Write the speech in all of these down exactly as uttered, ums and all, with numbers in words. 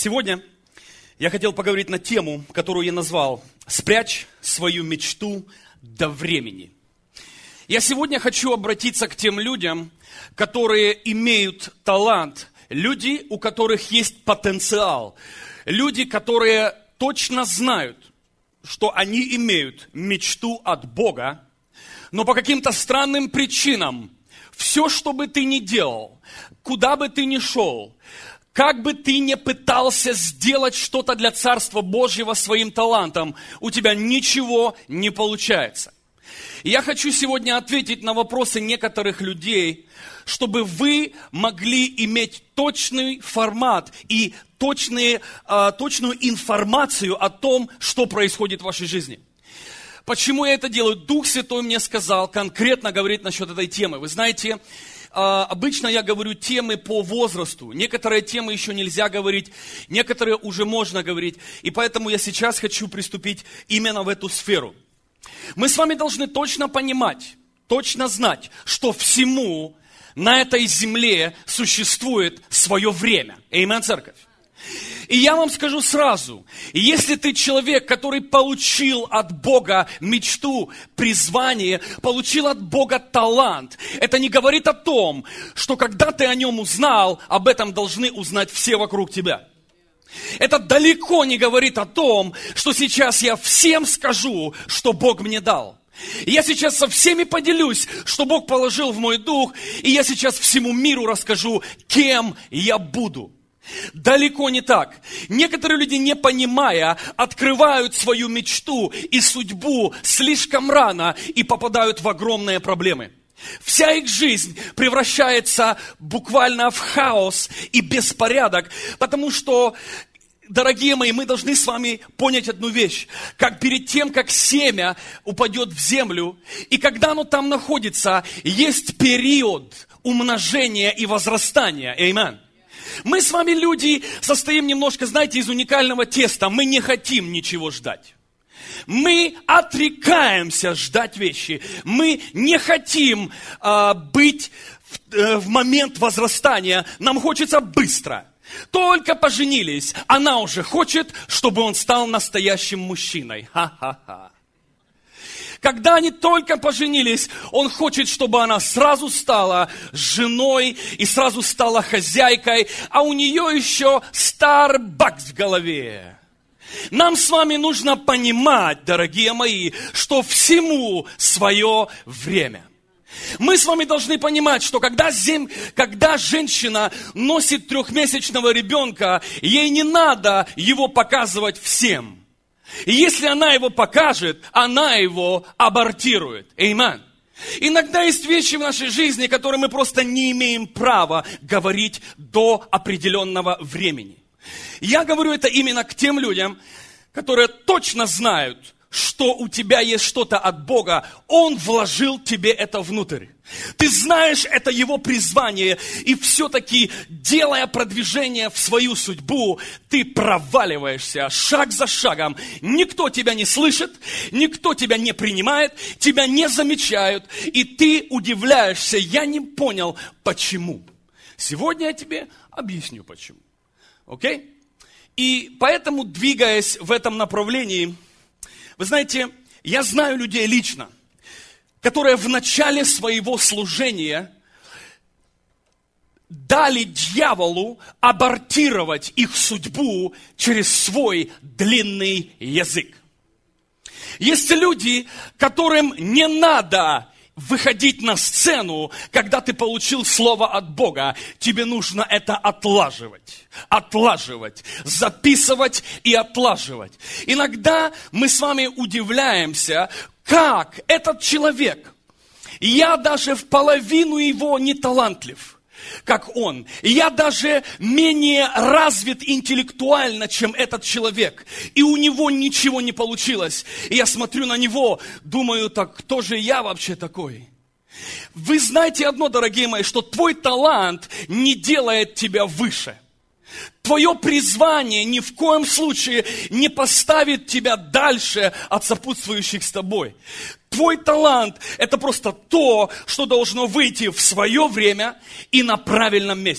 Сегодня я хотел поговорить на тему, которую я назвал «Спрячь свою мечту до времени». Я сегодня хочу обратиться к тем людям, которые имеют талант, люди, у которых есть потенциал, люди, которые точно знают, что они имеют мечту от Бога, но по каким-то странным причинам все, что бы ты ни делал, куда бы ты ни шел, как бы ты ни пытался сделать что-то для Царства Божьего своим талантом, у тебя ничего не получается. И я хочу сегодня ответить на вопросы некоторых людей, чтобы вы могли иметь точный формат и точные, э, точную информацию о том, что происходит в вашей жизни. Почему я это делаю? Дух Святой мне сказал, конкретно говорит насчет этой темы. Вы знаете, обычно я говорю темы по возрасту. Некоторые темы еще нельзя говорить, некоторые уже можно говорить. И поэтому я сейчас хочу приступить именно в эту сферу. Мы с вами должны точно понимать, точно знать, что всему на этой земле существует свое время. Аминь, церковь. И я вам скажу сразу, если ты человек, который получил от Бога мечту, призвание, получил от Бога талант, это не говорит о том, что когда ты о нем узнал, об этом должны узнать все вокруг тебя. Это далеко не говорит о том, что сейчас я всем скажу, что Бог мне дал. И я сейчас со всеми поделюсь, что Бог положил в мой дух, и я сейчас всему миру расскажу, кем я буду. Далеко не так. Некоторые люди, не понимая, открывают свою мечту и судьбу слишком рано и попадают в огромные проблемы. Вся их жизнь превращается буквально в хаос и беспорядок, потому что, дорогие мои, мы должны с вами понять одну вещь. Как перед тем, как семя упадет в землю, и когда оно там находится, есть период умножения и возрастания. Аминь. Мы с вами, люди, состоим немножко, знаете, из уникального теста. Мы не хотим ничего ждать. Мы отрекаемся ждать вещи. Мы не хотим э, быть в, э, в момент возрастания. Нам хочется быстро. Только поженились, она уже хочет, чтобы он стал настоящим мужчиной. Ха-ха-ха. Когда они только поженились, он хочет, чтобы она сразу стала женой и сразу стала хозяйкой, а у нее еще Starbucks в голове. Нам с вами нужно понимать, дорогие мои, что всему свое время. Мы с вами должны понимать, что когда, зем... когда женщина носит трехмесячного ребенка, ей не надо его показывать всем. И если она его покажет, она его абортирует. Аминь. Иногда есть вещи в нашей жизни, которые мы просто не имеем права говорить до определенного времени. Я говорю это именно к тем людям, которые точно знают, что у тебя есть что-то от Бога. Он вложил тебе это внутрь. Ты знаешь, это Его призвание, и все-таки, делая продвижение в свою судьбу, ты проваливаешься шаг за шагом. Никто тебя не слышит, никто тебя не принимает, тебя не замечают, и ты удивляешься, я не понял, почему. Сегодня я тебе объясню, почему. Окей? И поэтому, двигаясь в этом направлении, вы знаете, я знаю людей лично, которые в начале своего служения дали дьяволу абортировать их судьбу через свой длинный язык. Есть люди, которым не надо выходить на сцену, когда ты получил слово от Бога. Тебе нужно это отлаживать, отлаживать, записывать и отлаживать. Иногда мы с вами удивляемся, как этот человек, я даже в половину его не талантлив, как он. Я даже менее развит интеллектуально, чем этот человек. И у него ничего не получилось. И я смотрю на него, думаю, так кто же я вообще такой? Вы знаете одно, дорогие мои, что твой талант не делает тебя выше. Твое призвание ни в коем случае не поставит тебя дальше от сопутствующих с тобой. Твой талант – это просто то, что должно выйти в свое время и на правильном месте.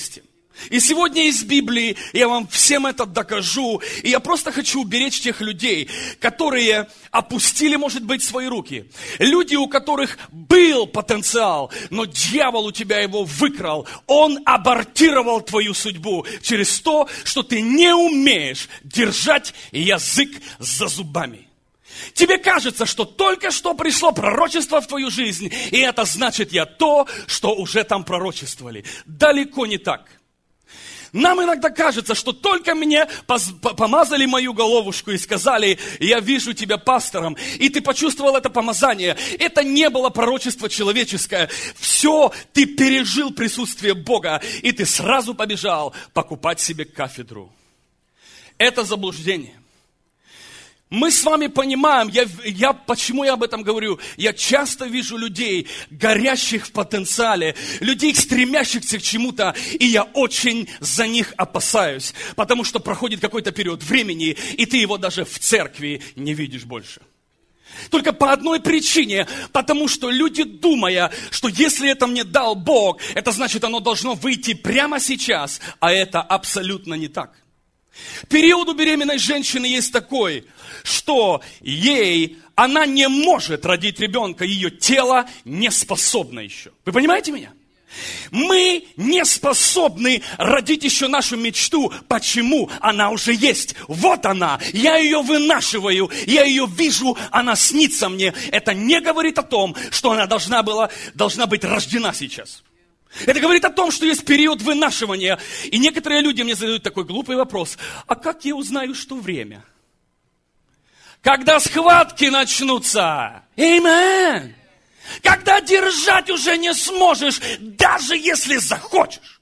И сегодня из Библии я вам всем это докажу. И я просто хочу уберечь тех людей, которые опустили, может быть, свои руки. Люди, у которых был потенциал, но дьявол у тебя его выкрал. Он абортировал твою судьбу через то, что ты не умеешь держать язык за зубами. Тебе кажется, что только что пришло пророчество в твою жизнь, и это значит я то, что уже там пророчествовали. Далеко не так. Нам иногда кажется, что только мне помазали мою головушку и сказали, я вижу тебя пастором, и ты почувствовал это помазание. Это не было пророчество человеческое. Все, ты пережил присутствие Бога, и ты сразу побежал покупать себе кафедру. Это заблуждение. Мы с вами понимаем, я, я, почему я об этом говорю? Я часто вижу людей, горящих в потенциале, людей, стремящихся к чему-то, и я очень за них опасаюсь, потому что проходит какой-то период времени, и ты его даже в церкви не видишь больше. Только по одной причине, потому что люди, думая, что если это мне дал Бог, это значит, оно должно выйти прямо сейчас, а это абсолютно не так. Период у беременной женщины есть такой, что ей, она не может родить ребенка, ее тело не способно еще. Вы понимаете меня? Мы не способны родить еще нашу мечту. Почему? Она уже есть. Вот она. Я ее вынашиваю. Я ее вижу. Она снится мне. Это не говорит о том, что она должна была, должна быть рождена сейчас. Это говорит о том, что есть период вынашивания. И некоторые люди мне задают такой глупый вопрос. А как я узнаю, что время? Когда схватки начнутся. Аминь. Когда держать уже не сможешь, даже если захочешь.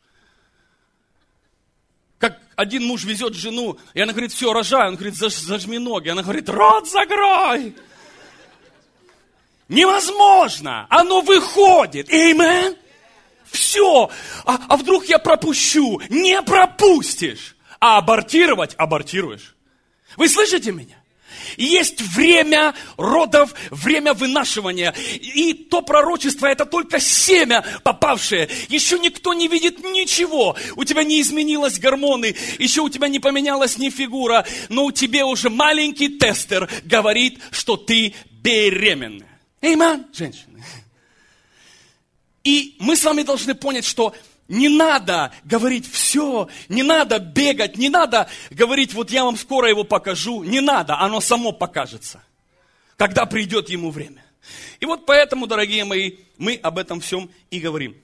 Как один муж везет жену, и она говорит, все, рожаю. Он говорит, зажми ноги. Она говорит, рот закрой. Невозможно. Оно выходит. Аминь. Все. А, а вдруг я пропущу? Не пропустишь. А абортировать? Абортируешь. Вы слышите меня? Есть время родов, время вынашивания. И то пророчество, это только семя попавшее. Еще никто не видит ничего. У тебя не изменились гормоны, еще у тебя не поменялась ни фигура, но у тебя уже маленький тестер говорит, что ты беременна. Аминь, женщины. И мы с вами должны понять, что не надо говорить все, не надо бегать, не надо говорить, вот я вам скоро его покажу. Не надо, оно само покажется, когда придет ему время. И вот поэтому, дорогие мои, мы об этом всем и говорим.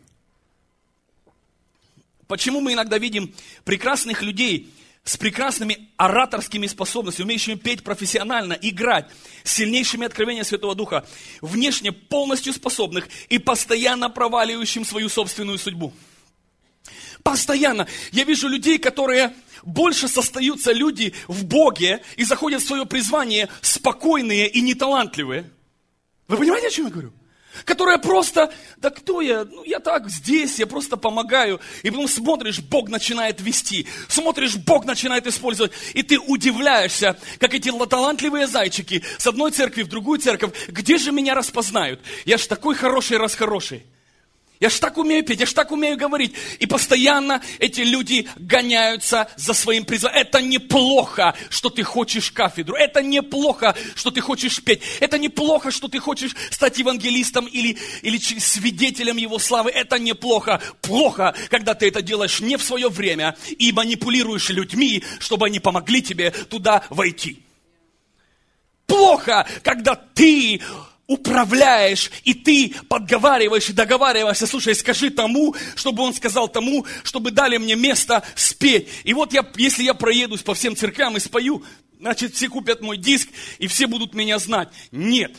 Почему мы иногда видим прекрасных людей с прекрасными ораторскими способностями, умеющими петь профессионально, играть, с сильнейшими откровениями Святого Духа, внешне полностью способных и постоянно проваливающим свою собственную судьбу. Постоянно. Я вижу людей, которые больше состаются люди в Боге и заходят в свое призвание спокойные и неталантливые. Вы понимаете, о чем я говорю? Которые просто, да кто я? Ну, я так здесь, я просто помогаю. И потом смотришь, Бог начинает вести. Смотришь, Бог начинает использовать. И ты удивляешься, как эти талантливые зайчики с одной церкви в другую церковь. Где же меня распознают? Я ж такой хороший-расхороший. Я ж так умею петь, я ж так умею говорить. И постоянно эти люди гоняются за своим призванием. Это неплохо, что ты хочешь кафедру. Это неплохо, что ты хочешь петь. Это неплохо, что ты хочешь стать евангелистом или, или свидетелем его славы. Это неплохо. Плохо, когда ты это делаешь не в свое время и манипулируешь людьми, чтобы они помогли тебе туда войти. Плохо, когда ты управляешь, и ты подговариваешь и договариваешься, слушай, скажи тому, чтобы он сказал тому, чтобы дали мне место спеть. И вот я, если я проедусь по всем церквям и спою, значит, все купят мой диск, и все будут меня знать. Нет.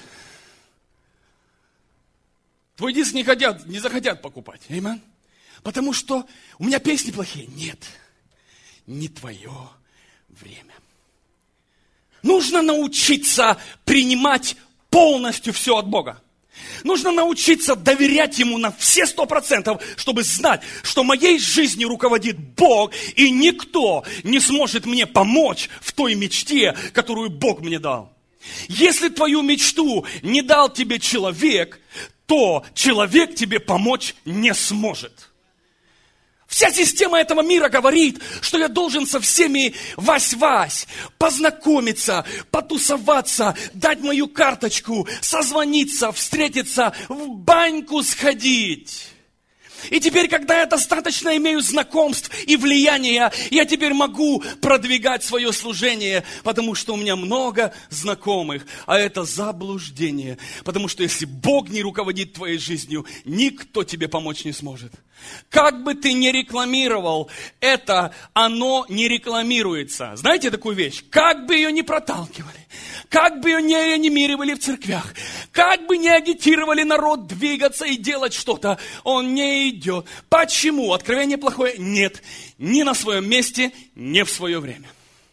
Твой диск не хотят, не захотят покупать. Аминь. Потому что у меня песни плохие. Нет. Не твое время. Нужно научиться принимать полностью все от Бога. Нужно научиться доверять Ему на все сто процентов, чтобы знать, что моей жизнью руководит Бог, и никто не сможет мне помочь в той мечте, которую Бог мне дал. Если твою мечту не дал тебе человек, то человек тебе помочь не сможет. Вся система этого мира говорит, что я должен со всеми вась-вась, познакомиться, потусоваться, дать мою карточку, созвониться, встретиться, в баньку сходить. И теперь, когда я достаточно имею знакомств и влияния, я теперь могу продвигать свое служение, потому что у меня много знакомых. А это заблуждение. Потому что если Бог не руководит твоей жизнью, никто тебе помочь не сможет. Как бы ты ни рекламировал, это оно не рекламируется. Знаете такую вещь? Как бы ее ни проталкивали, как бы ее не реанимировали в церквях, как бы не агитировали народ двигаться и делать что-то, он не идет. Почему? Откровение плохое? Нет. Ни на своем месте, ни в свое время.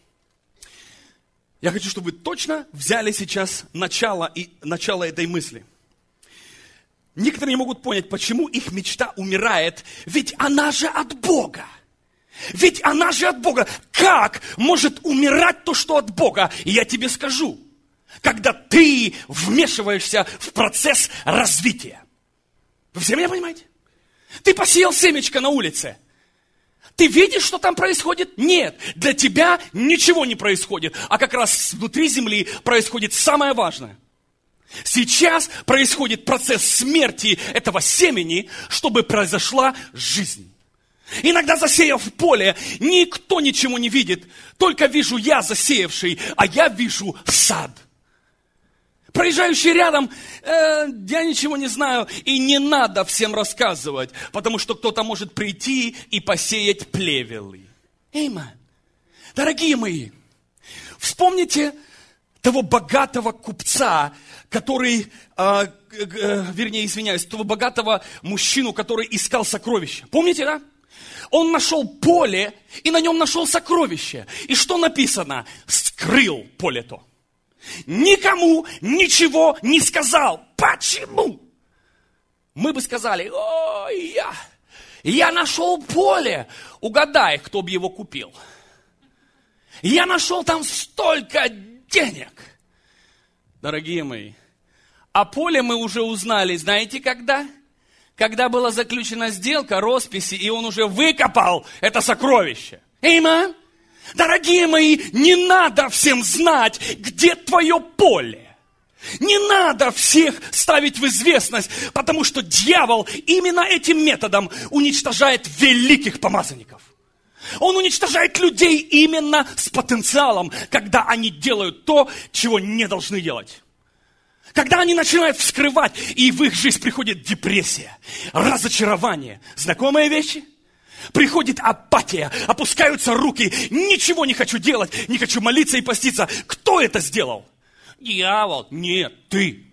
Я хочу, чтобы вы точно взяли сейчас начало, и, начало этой мысли. Некоторые не могут понять, почему их мечта умирает, ведь она же от Бога. Ведь она же от Бога. Как может умирать то, что от Бога? И я тебе скажу, когда ты вмешиваешься в процесс развития. Вы все меня понимаете? Ты посеял семечко на улице. Ты видишь, что там происходит? Нет. Для тебя ничего не происходит. А как раз внутри земли происходит самое важное. Сейчас происходит процесс смерти этого семени, чтобы произошла жизнь. Иногда, засеяв поле, никто ничего не видит. Только вижу я засеявший, а я вижу сад. Проезжающий рядом, э, я ничего не знаю, и не надо всем рассказывать, потому что кто-то может прийти и посеять плевелы. Эймэн. Дорогие мои, вспомните того богатого купца, который, э, э, вернее, извиняюсь, того богатого мужчину, который искал сокровища. Помните, да? Он нашел поле, и на нем нашел сокровище. И что написано? Скрыл поле то. Никому ничего не сказал. Почему? Мы бы сказали, ой, я, я нашел поле. Угадай, кто бы его купил. Я нашел там столько денег. Дорогие мои, о поле мы уже узнали, знаете когда? Когда была заключена сделка, росписи, и он уже выкопал это сокровище. Аминь. Дорогие мои, не надо всем знать, где твое поле. Не надо всех ставить в известность, потому что дьявол именно этим методом уничтожает великих помазанников. Он уничтожает людей именно с потенциалом, когда они делают то, чего не должны делать. Когда они начинают вскрывать, и в их жизнь приходит депрессия, разочарование. Знакомые вещи? Приходит апатия, опускаются руки, ничего не хочу делать, не хочу молиться и поститься. Кто это сделал? Дьявол. Нет, ты.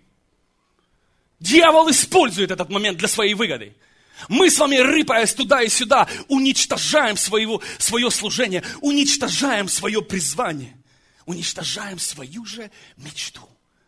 Дьявол использует этот момент для своей выгоды. Мы с вами, рыпаясь туда и сюда, уничтожаем своего, свое служение, уничтожаем свое призвание, уничтожаем свою же мечту.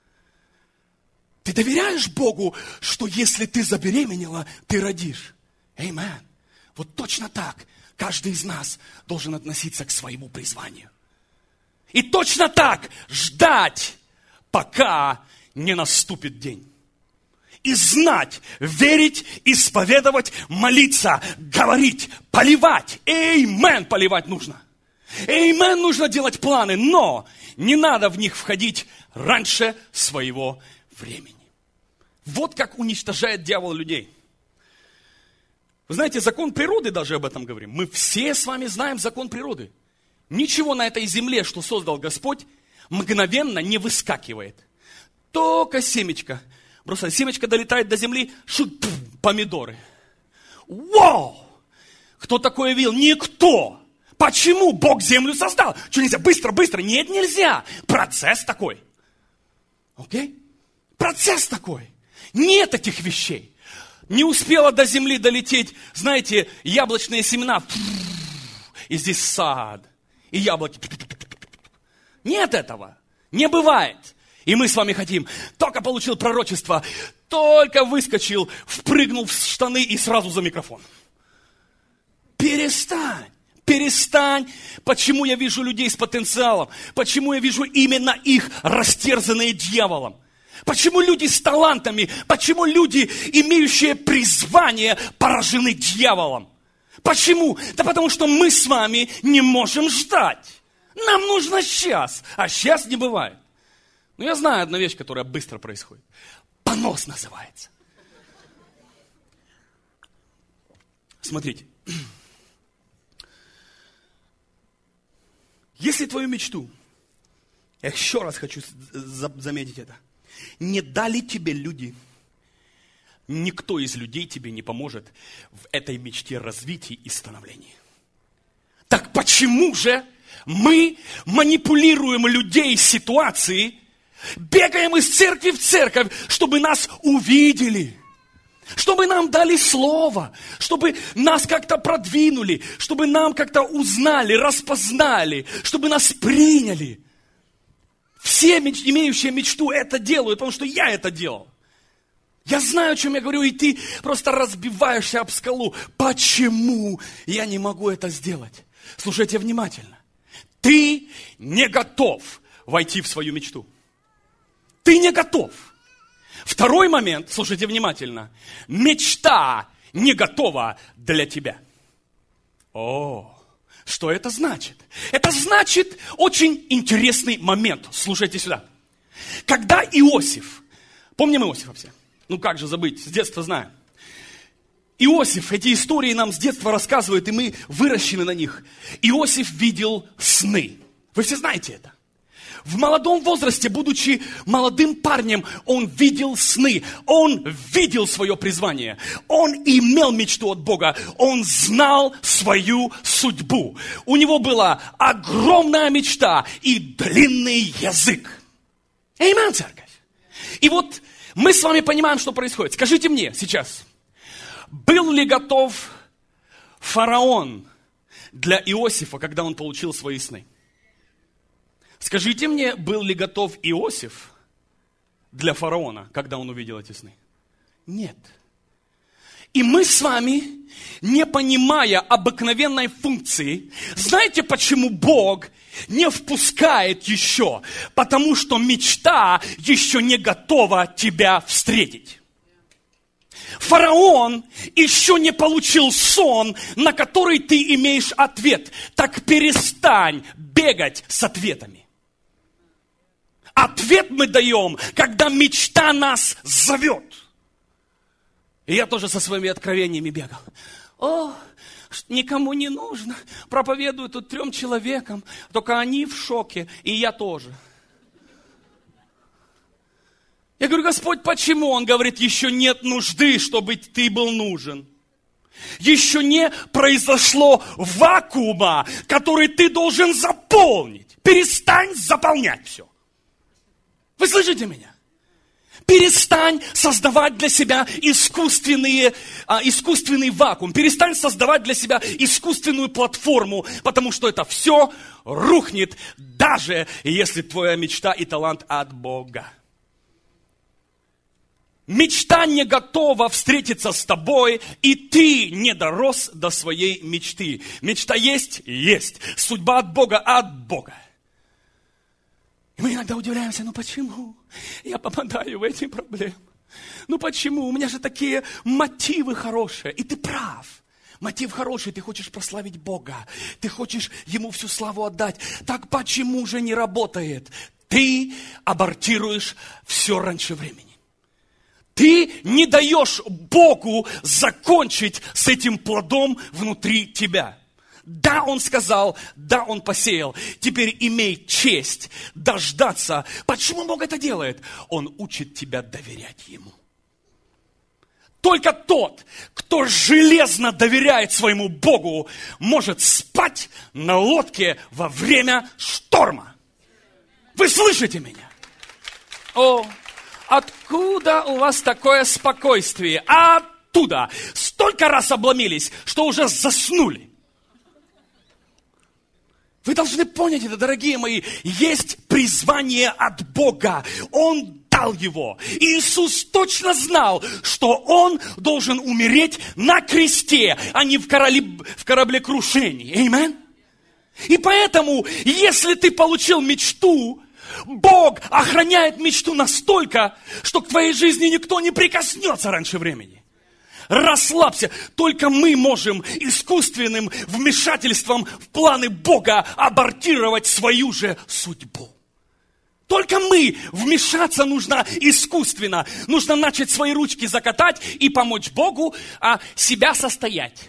Ты доверяешь Богу, что если ты забеременела, ты родишь? Аминь. Вот точно так каждый из нас должен относиться к своему призванию. И точно так ждать, пока не наступит день. И знать, верить, исповедовать, молиться, говорить, поливать. Аминь, поливать нужно. Аминь, нужно делать планы, но не надо в них входить раньше своего времени. Вот как уничтожает дьявол людей. Вы знаете, закон природы, даже об этом говорим. Мы все с вами знаем закон природы. Ничего на этой земле, что создал Господь, мгновенно не выскакивает. Только семечко. Просто семечко долетает до земли, шут, пф, помидоры. Вау! Кто такое видел? Никто. Почему Бог землю создал? Что нельзя? Быстро, быстро. Нет, нельзя. Процесс такой. Окей? Процесс такой. Нет таких вещей. Не успела до земли долететь, знаете, яблочные семена. И здесь сад. И яблоки. Нет этого. Не бывает. И мы с вами хотим. Только получил пророчество, только выскочил, впрыгнул в штаны и сразу за микрофон. Перестань. Перестань. Почему я вижу людей с потенциалом? Почему я вижу именно их, растерзанные дьяволом? Почему люди с талантами, почему люди, имеющие призвание, поражены дьяволом? Почему? Да потому что мы с вами не можем ждать. Нам нужно сейчас, а сейчас не бывает. Но я знаю одну вещь, которая быстро происходит. Понос называется. Смотрите. Если твою мечту, я еще раз хочу заметить это, не дали тебе люди, никто из людей тебе не поможет в этой мечте развития и становления. Так почему же мы манипулируем людей ситуации, бегаем из церкви в церковь, чтобы нас увидели, чтобы нам дали слово, чтобы нас как-то продвинули, чтобы нам как-то узнали, распознали, чтобы нас приняли. Все, имеющие мечту, это делают, потому что я это делал. Я знаю, о чем я говорю, и ты просто разбиваешься об скалу. Почему я не могу это сделать? Слушайте внимательно. Ты не готов войти в свою мечту. Ты не готов. Второй момент, слушайте внимательно. Мечта не готова для тебя. О, что это значит? Это значит очень интересный момент. Слушайте сюда. Когда Иосиф, помним Иосифа все? Ну как же забыть, с детства знаем. Иосиф, эти истории нам с детства рассказывают, и мы выращены на них. Иосиф видел сны. Вы все знаете это. В молодом возрасте, будучи молодым парнем, он видел сны. Он видел свое призвание. Он имел мечту от Бога. Он знал свою судьбу. У него была огромная мечта и длинный язык. Аминь, церковь. И вот мы с вами понимаем, что происходит. Скажите мне сейчас, был ли готов фараон для Иосифа, когда он получил свои сны? Скажите мне, был ли готов Иосиф для фараона, когда он увидел эти сны? Нет. И мы с вами, не понимая обыкновенной функции, знаете, почему Бог не впускает еще? Потому что мечта еще не готова тебя встретить. Фараон еще не получил сон, на который ты имеешь ответ. Так перестань бегать с ответами. Ответ мы даем, когда мечта нас зовет. И я тоже со своими откровениями бегал. О, никому не нужно. Проповедую тут трем человекам. Только они в шоке, и я тоже. Я говорю, Господь, почему? Он говорит, еще нет нужды, чтобы ты был нужен. Еще не произошло вакуума, который ты должен заполнить. Перестань заполнять все. Вы слышите меня? Перестань создавать для себя искусственные, а, искусственный вакуум. Перестань создавать для себя искусственную платформу, потому что это все рухнет, даже если твоя мечта и талант от Бога. Мечта не готова встретиться с тобой, и ты не дорос до своей мечты. Мечта есть? Есть. Судьба от Бога? От Бога. И мы иногда удивляемся, ну почему я попадаю в эти проблемы? Ну почему? У меня же такие мотивы хорошие. И ты прав. Мотив хороший, ты хочешь прославить Бога. Ты хочешь Ему всю славу отдать. Так почему же не работает? Ты абортируешь все раньше времени. Ты не даешь Богу закончить с этим плодом внутри тебя. Да, Он сказал, да, Он посеял. Теперь имей честь дождаться. Почему Бог это делает? Он учит тебя доверять Ему. Только тот, кто железно доверяет своему Богу, может спать на лодке во время шторма. Вы слышите меня? О, откуда у вас такое спокойствие? А оттуда. Столько раз обломились, что уже заснули. Вы должны понять это, дорогие мои. Есть призвание от Бога. Он дал его. И Иисус точно знал, что Он должен умереть на кресте, а не в, корабле, в кораблекрушении. Аминь. И поэтому, если ты получил мечту, Бог охраняет мечту настолько, что к твоей жизни никто не прикоснется раньше времени. расслабься. Только мы можем искусственным вмешательством в планы Бога абортировать свою же судьбу. Только мы. Вмешаться нужно искусственно. Нужно начать свои ручки закатать и помочь Богу, а себя состоять.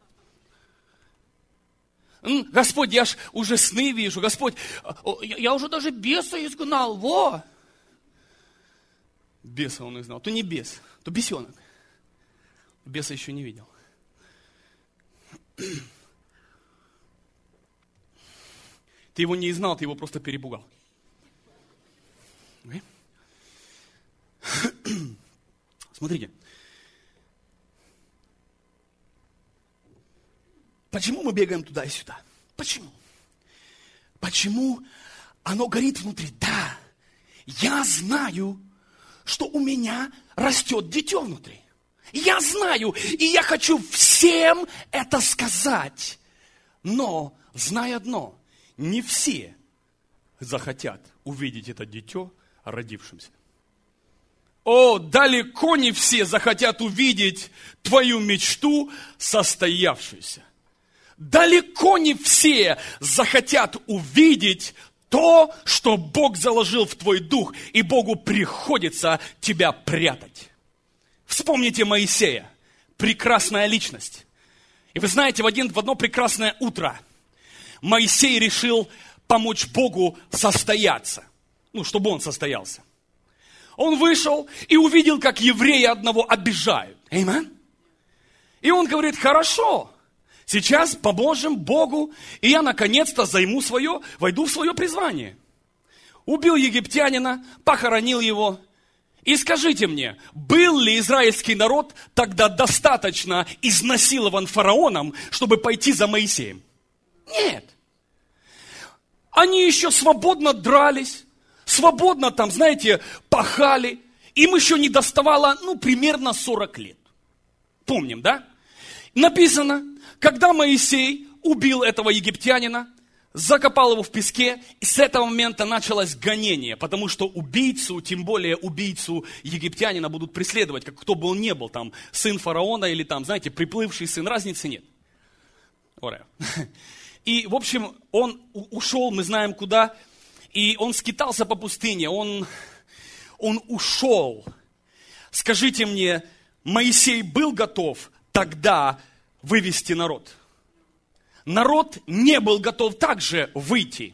Господь, я ж уже сны вижу. Господь, я уже даже беса изгнал. Во! Беса он изгнал. То не бес, то бесенок. Беса еще не видел. Ты его не изгнал, ты его просто перепугал. Okay? Смотрите. Почему мы бегаем туда и сюда? Почему? Почему оно горит внутри? Да, я знаю, что у меня растет дитё внутри. Я знаю, и я хочу всем это сказать. Но, зная одно, не все захотят увидеть это дитё родившимся. О, далеко не все захотят увидеть твою мечту состоявшуюся. Далеко не все захотят увидеть то, что Бог заложил в твой дух, и Богу приходится тебя прятать. Вспомните Моисея, прекрасная личность. И вы знаете, в, один, в одно прекрасное утро Моисей решил помочь Богу состояться, ну, чтобы он состоялся. Он вышел и увидел, как еврея одного обижают. Аминь. И он говорит, хорошо. Сейчас поможем Богу, и я наконец-то займу свое, войду в свое призвание. Убил египтянина, похоронил его. И скажите мне, был ли израильский народ тогда достаточно изнасилован фараоном, чтобы пойти за Моисеем? Нет. Они еще свободно дрались, свободно там, знаете, пахали. Им еще не доставало, ну, примерно сорок лет. Помним, да? Написано, когда Моисей убил этого египтянина, закопал его в песке, и с этого момента началось гонение, потому что убийцу, тем более убийцу египтянина будут преследовать, как кто бы он ни был, там, сын фараона или там, знаете, приплывший сын, разницы нет. И, в общем, он ушел, мы знаем куда, и он скитался по пустыне, он, он ушел. Скажите мне, Моисей был готов тогда вывести народ? Народ не был готов также выйти.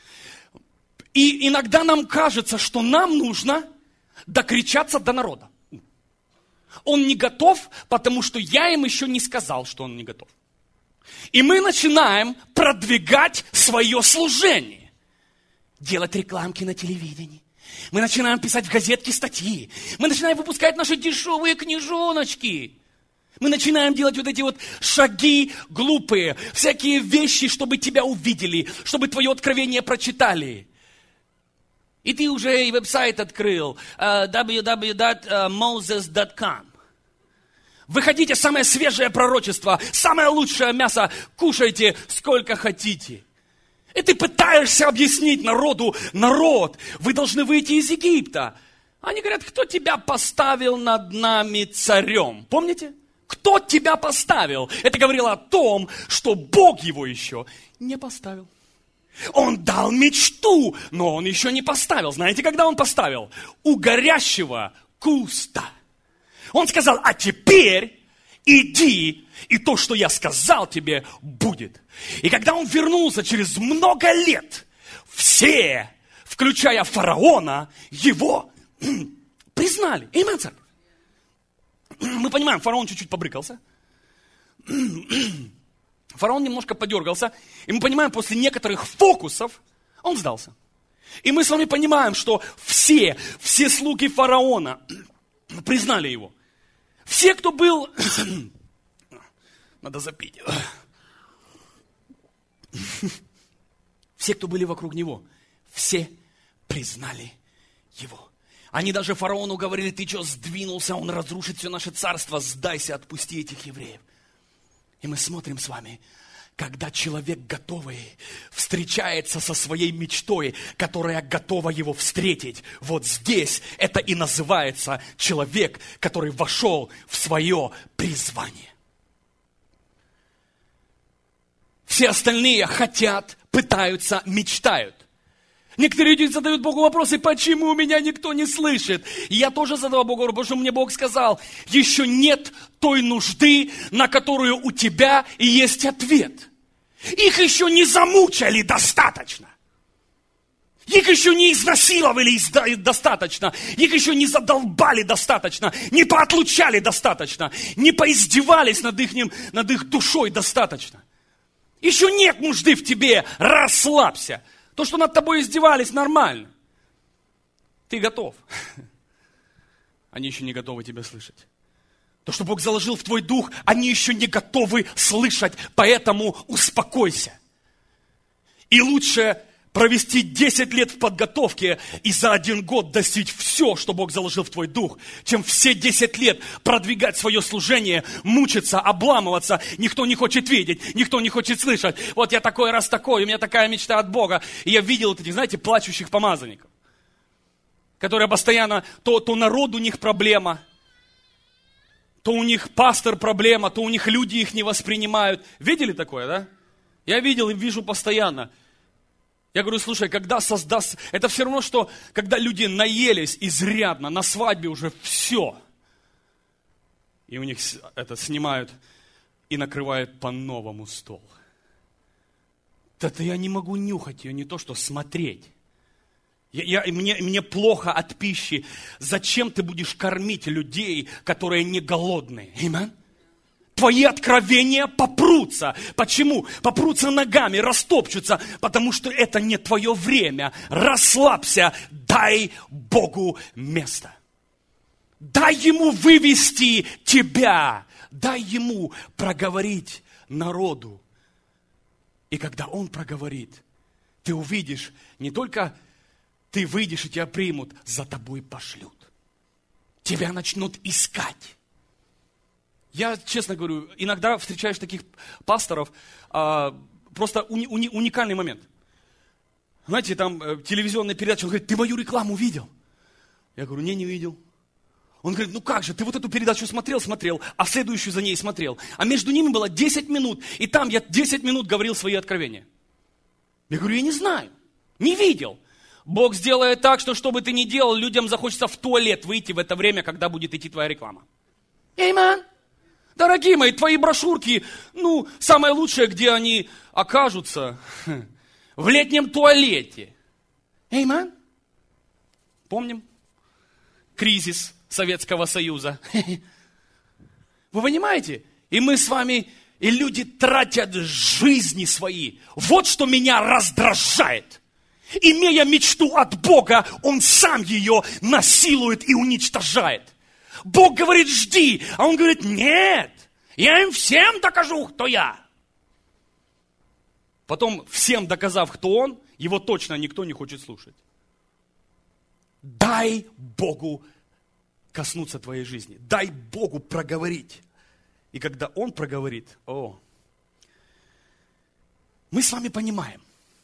И иногда нам кажется, что нам нужно докричаться до народа. Он не готов, потому что я им еще не сказал, что он не готов. И мы начинаем продвигать свое служение. Делать рекламки на телевидении. Мы начинаем писать в газетке статьи. Мы начинаем выпускать наши дешевые книжоночки. Мы начинаем делать вот эти вот шаги глупые, всякие вещи, чтобы тебя увидели, чтобы твое откровение прочитали. И ты уже и веб-сайт открыл, uh, дабл ю дабл ю дабл ю точка мозес точка ком. Вы хотите самое свежее пророчество, самое лучшее мясо, кушайте сколько хотите. И ты пытаешься объяснить народу, народ, вы должны выйти из Египта. Они говорят, кто тебя поставил над нами царем? Помните? Кто тебя поставил? Это говорило о том, что Бог его еще не поставил. Он дал мечту, но он еще не поставил. Знаете, когда он поставил? У горящего куста. Он сказал, а теперь иди, и то, что я сказал тебе, будет. И когда он вернулся через много лет, все, включая фараона, его признали. Аминь, царь. Мы понимаем, фараон чуть-чуть побрыкался. Фараон немножко подергался. И мы понимаем, после некоторых фокусов он сдался. И мы с вами понимаем, что все, все слуги фараона признали его. Все, кто был... Надо запить. Все, кто были вокруг него, все признали его. Они даже фараону говорили, ты что, сдвинулся, он разрушит все наше царство, сдайся, отпусти этих евреев. И мы смотрим с вами, Когда человек готовый встречается со своей мечтой, которая готова его встретить, вот здесь это и называется человек, который вошел в свое призвание. Все остальные хотят, пытаются, мечтают. Некоторые люди задают Богу вопросы, почему меня никто не слышит? И я тоже задавал Богу вопрос, потому что мне Бог сказал, еще нет той нужды, на которую у тебя и есть ответ. Их еще не замучали достаточно. Их еще не изнасиловали достаточно. Их еще не задолбали достаточно. Не поотлучали достаточно. Не поиздевались над их, над их душой достаточно. Еще нет нужды в тебе, расслабься. То, что над тобой издевались, нормально. Ты готов. Они еще не готовы тебя слышать. То, что Бог заложил в твой дух, они еще не готовы слышать. Поэтому успокойся. И лучше провести десять лет в подготовке и за один год достичь все, что Бог заложил в твой дух, чем все десять лет продвигать свое служение, мучиться, обламываться, никто не хочет видеть, никто не хочет слышать. Вот я такой раз такой, у меня такая мечта от Бога. И я видел вот этих, знаете, плачущих помазанников, которые постоянно, то, то народ у них проблема, то у них пастор проблема, то у них люди их не воспринимают. Видели такое, да? Я видел и вижу постоянно. Я говорю, слушай, когда создаст... Это все равно, что когда люди наелись изрядно, на свадьбе уже все. И у них это снимают и накрывают по-новому стол. Это я не могу нюхать ее, не то что смотреть. Я, я, мне, мне плохо от пищи. Зачем ты будешь кормить людей, которые не голодные? Аминь. Твои откровения попрутся. Почему? Попрутся ногами, растопчутся, потому что это не твое время. Расслабься, дай Богу место. Дай Ему вывести тебя. Дай Ему проговорить народу. И когда Он проговорит, ты увидишь, не только ты выйдешь и тебя примут, за тобой пошлют. Тебя начнут искать. Я, честно говорю, иногда встречаешь таких пасторов, а, просто уни, уни, уникальный момент. Знаете, там э, телевизионная передача, он говорит, ты мою рекламу видел? Я говорю, не, не видел. Он говорит, ну как же, ты вот эту передачу смотрел, смотрел, а следующую за ней смотрел. А между ними было десять минут, и там я десять минут говорил свои откровения. Я говорю, я не знаю, не видел. Бог сделает так, что что бы ты ни делал, людям захочется в туалет выйти в это время, когда будет идти твоя реклама. Аминь. Дорогие мои, твои брошюрки, ну, самое лучшее, где они окажутся, в летнем туалете. Аминь. Помним? Кризис Советского Союза. Вы понимаете? И мы с вами, и люди тратят жизни свои. Вот что меня раздражает. Имея мечту от Бога, Он сам ее насилует и уничтожает. Бог говорит, жди, а Он говорит, нет, я им всем докажу, кто я. Потом, всем доказав, кто Он, его точно никто не хочет слушать. Дай Богу коснуться твоей жизни, дай Богу проговорить. И когда Он проговорит, о, мы с вами понимаем,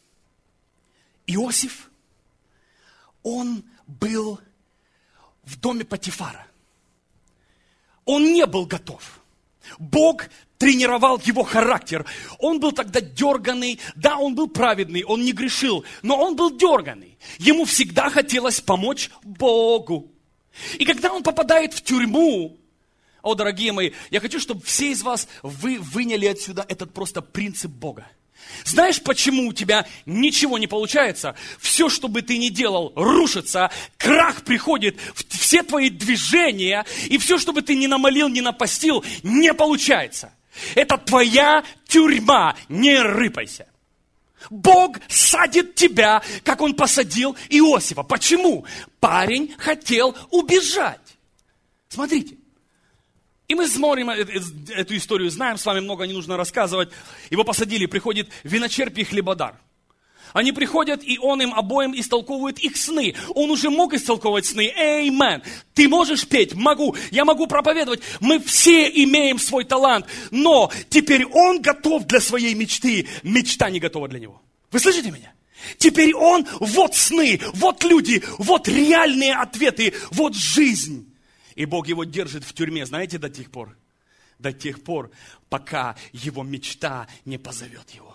Иосиф, он был в доме Потифара. Он не был готов. Бог тренировал его характер. Он был тогда дерганый. Да, он был праведный, он не грешил, но он был дерганый. Ему всегда хотелось помочь Богу. И когда он попадает в тюрьму, о, дорогие мои, я хочу, чтобы все из вас, вы выняли отсюда этот просто принцип Бога. Знаешь, почему у тебя ничего не получается? Все, что бы ты ни делал, рушится, крах приходит, все твои движения, и все, что бы ты ни намолил, ни напастил, не получается. Это твоя тюрьма, не рыпайся. Бог садит тебя, как Он посадил Иосифа. Почему? Парень хотел убежать. Смотрите. И мы смотрим эту историю, знаем, с вами много не нужно рассказывать. Его посадили, приходит виночерпий Хлебодар. Они приходят, и он им обоим истолковывает их сны. Он уже мог истолковывать сны. Эймен. Ты можешь петь? Могу. Я могу проповедовать. Мы все имеем свой талант. Но теперь он готов для своей мечты. Мечта не готова для него. Вы слышите меня? Теперь он, вот сны, вот люди, вот реальные ответы, вот жизнь. И Бог его держит в тюрьме, знаете, до тех пор? До тех пор, пока его мечта не позовет его.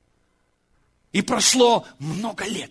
И прошло много лет.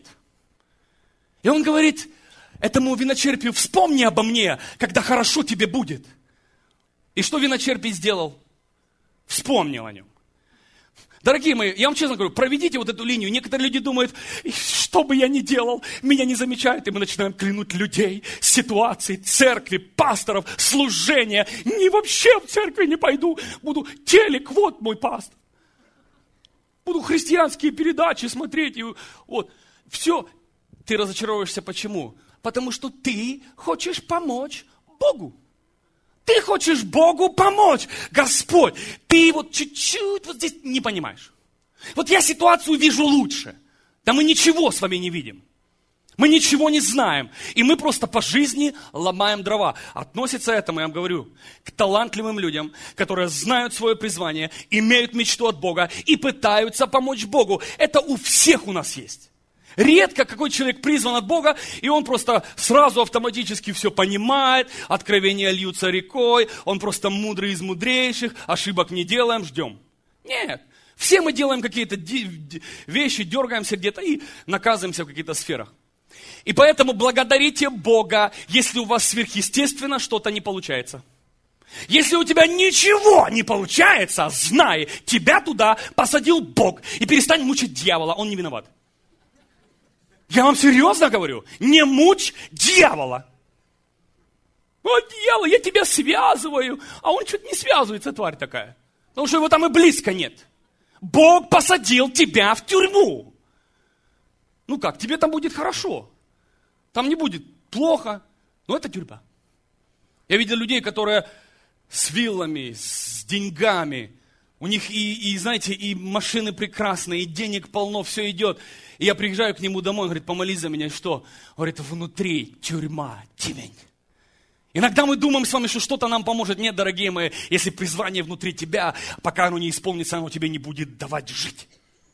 И он говорит этому виночерпию: вспомни обо мне, когда хорошо тебе будет. И что виночерпий сделал? Вспомнил о нем. Дорогие мои, я вам честно говорю, проведите вот эту линию. Некоторые люди думают: что бы я ни делал, меня не замечают. И мы начинаем клянуть людей, ситуации, церкви, пасторов, служения. Не вообще в церкви не пойду. Буду телек, вот мой пастор. Буду христианские передачи смотреть. И вот. Все. Ты разочаровываешься почему? Потому что ты хочешь помочь Богу. Ты хочешь Богу помочь. Господь, ты вот чуть-чуть вот здесь не понимаешь. Вот я ситуацию вижу лучше. Да мы ничего с вами не видим. Мы ничего не знаем. И мы просто по жизни ломаем дрова. Относится это, я вам говорю, к талантливым людям, которые знают свое призвание, имеют мечту от Бога и пытаются помочь Богу. Это у всех у нас есть. Редко какой человек призван от Бога, и он просто сразу автоматически все понимает, откровения льются рекой, он просто мудрый из мудрейших, ошибок не делаем, ждем. Нет, все мы делаем какие-то вещи, дергаемся где-то и наказываемся в каких-то сферах. И поэтому благодарите Бога, если у вас сверхъестественно что-то не получается. Если у тебя ничего не получается, знай, тебя туда посадил Бог, и перестань мучить дьявола, он не виноват. Я вам серьезно говорю, не мучь дьявола. О, дьявол, я тебя связываю, а он что-то не связывается, тварь такая. Потому что его там и близко нет. Бог посадил тебя в тюрьму. Ну как, тебе там будет хорошо. Там не будет плохо, но это тюрьма. Я видел людей, которые с виллами, с деньгами, у них и, и, знаете, и машины прекрасные, и денег полно, все идет. И я приезжаю к нему домой, он говорит: помолись за меня. И что? Говорит: внутри тюрьма, темень. Иногда мы думаем с вами, что что-то нам поможет. Нет, дорогие мои, если призвание внутри тебя, пока оно не исполнится, оно тебе не будет давать жить.